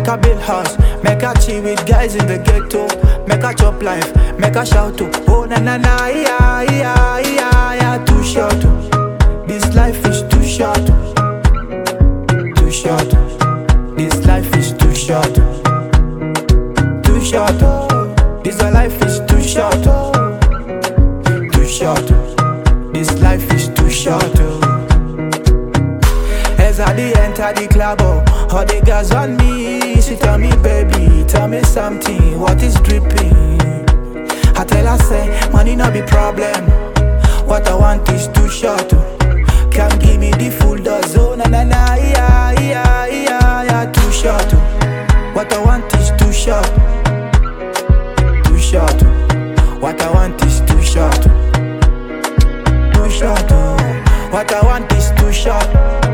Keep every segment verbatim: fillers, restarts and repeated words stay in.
make a build house, make a chill with guys in the ghetto, make a chop life, make a shout to. Oh na na na, yeah yeah yeah yeah, too short. This life is too short, too short. This life is too short, too short. This life is too short, too short. This life is too short. As I dey enter the club, oh, all the girls on me. She tell me, baby, tell me something. What is dripping? I tell her, say, money no be problem. What I want is too short. Come give me the full dose. Oh na na na, yeah yeah yeah yeah, too short. What I want is too short, too short. What I want is too short, too short. What I want is too short,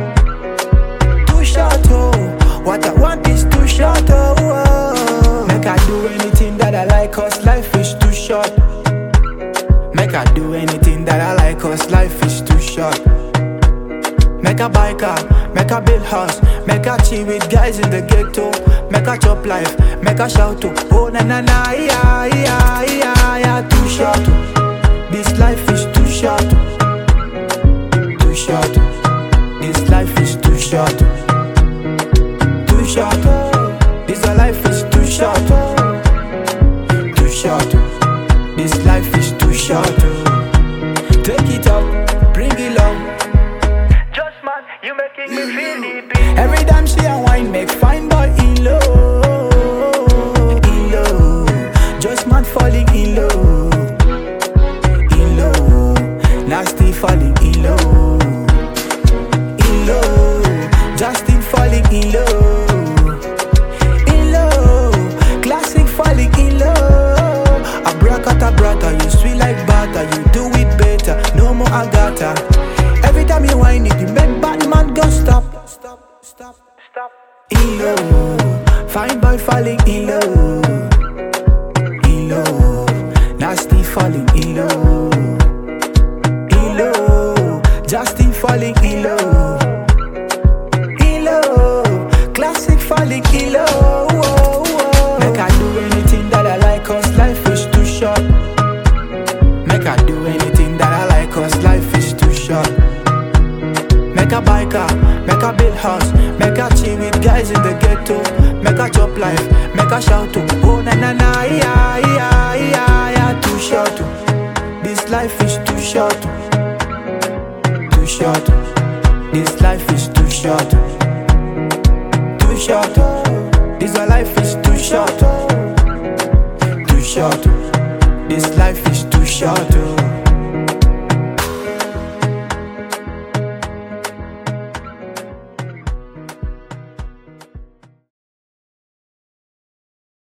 too short. What I want is too short. Oh, make I do anything that I like, cause life is too short. Make I do anything that I like, cause life is too short. Make a buy car, make a build house, make a chill with guys in the ghetto, make a chop life, make a shout to. Oh na na na, yeah yeah yeah yeah, too short. This life is too short, too short. This life is too short, too short. This life is too short, too short. This life is too short. Take it up, bring it low. You making me feel the beat. Every time she a wine, make fine boy in love, in love. Just man falling in love, in love. Nasty falling in love, in love. Justin falling in love, in love. Classic falling in love. Abracadabra, you sweet like butter. You do it better, no more Agatha. Every time you whine it, you make Batman go stop, stop, stop, Stop. in love, fine boy falling in love, in love. Nasty falling in love, in love. Justin falling in love, in love. Classic falling in love. Make I do anything that I like, cause life is too short. Make I do anything that I like, cause life is too short. Make a buy car, make a build house, make a chill with guys in the ghetto, make a chop life, make a shout to. Oh na na na, yeah yeah yeah yeah, too short. This life is too short, too short. This life is too short, too short. This life is too short, too short. This life is too short.